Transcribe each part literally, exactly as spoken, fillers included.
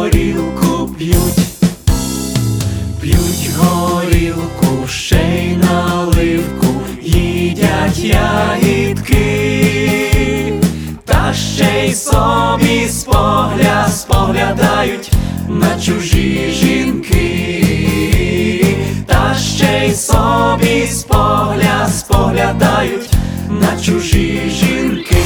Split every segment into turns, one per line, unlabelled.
горілку п'ють, п'ють горілку, ще й наливку, їдять ягідки, та ще й собі спогля споглядають на чужі жінки, та ще й собі спогля споглядають на чужі жінки.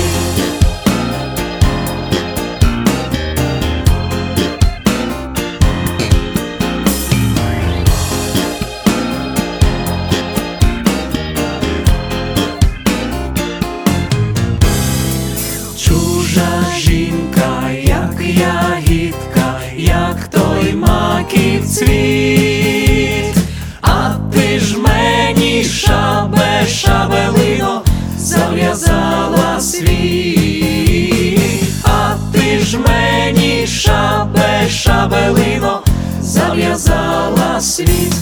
Чужа жінка, як ягідка, як той маків цвіт, а ти ж мені, шабе, шабелино, зав'язала світ, а ти ж мені, шабе, шабелино, зав'язала світ.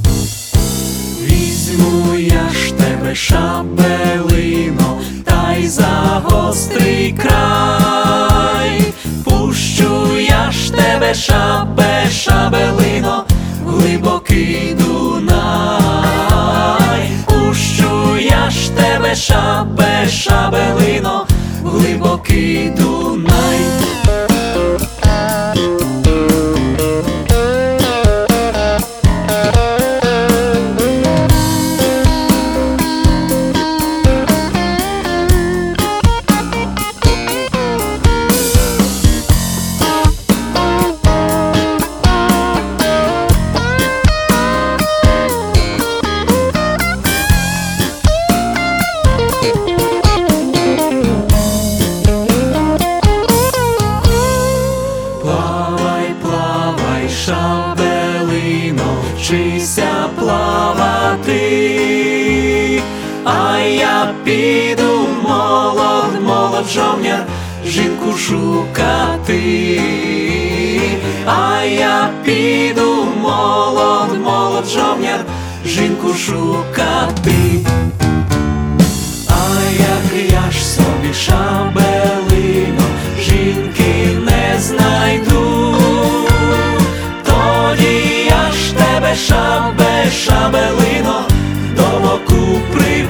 Візьму я ж тебе, шабелино, та й за гострий край, пущу я ж тебе, шабе, шабелино, в глибокий Дунай, пущу я ж тебе, шабе, шабелино, в глибокий Дунай. Шабелино, вчися плавати, а я піду, молод, молод жовняр, жінку шукати, а я піду, молод, молод жовняр, жінку шукати. А як я ж собі, шабелино, жінки не знайду, шабе, шабелино, до боку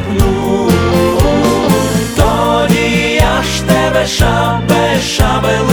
припну, тоді я ж тебе, шабе, шабелино,